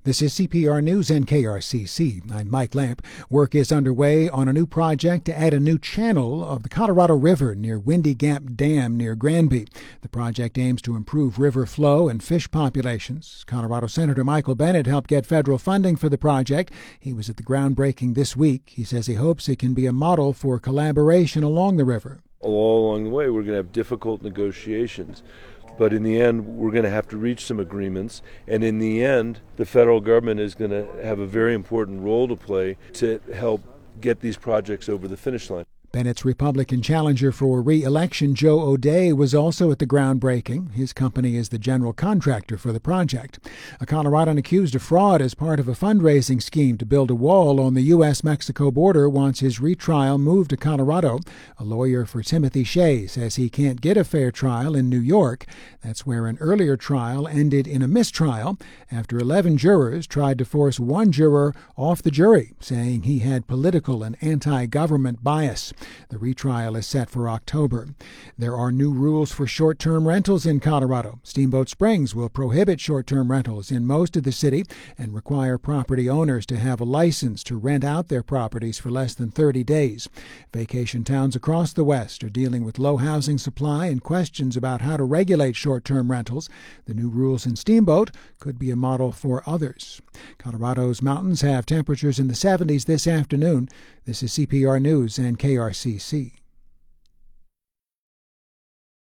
This is CPR News and KRCC. I'm Mike Lamp. Work is underway on a new project to add a new channel of the Colorado River near Windy Gap Dam near Granby. The project aims to improve river flow and fish populations. Colorado Senator Michael Bennet helped get federal funding for the project. He was at the groundbreaking this week. He says he hopes it can be a model for collaboration along the river. All along the way, we're going to have difficult negotiations. But in the end, we're going to have to reach some agreements. And in the end, the federal government is going to have a very important role to play to help get these projects over the finish line. Bennett's Republican challenger for re-election, Joe O'Dea, was also at the groundbreaking. His company is the general contractor for the project. A Coloradan accused of fraud as part of a fundraising scheme to build a wall on the U.S.-Mexico border wants his retrial moved to Colorado. A lawyer for Timothy Shea says he can't get a fair trial in New York. That's where an earlier trial ended in a mistrial after 11 jurors tried to force one juror off the jury, saying he had political and anti-government bias. The retrial is set for October. There are new rules for short-term rentals in Colorado. Steamboat Springs will prohibit short-term rentals in most of the city and require property owners to have a license to rent out their properties for less than 30 days. Vacation towns across the West are dealing with low housing supply and questions about how to regulate short-term rentals. The new rules in Steamboat could be a model for others. Colorado's mountains have temperatures in the 70s this afternoon. This is CPR News and KRCC.